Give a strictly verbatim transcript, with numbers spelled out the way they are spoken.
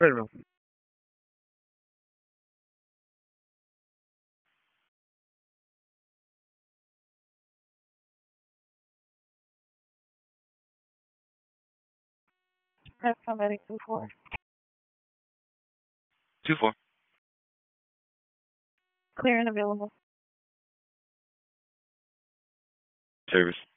Very well. Have somebody before. Two four. Clear and available. Service.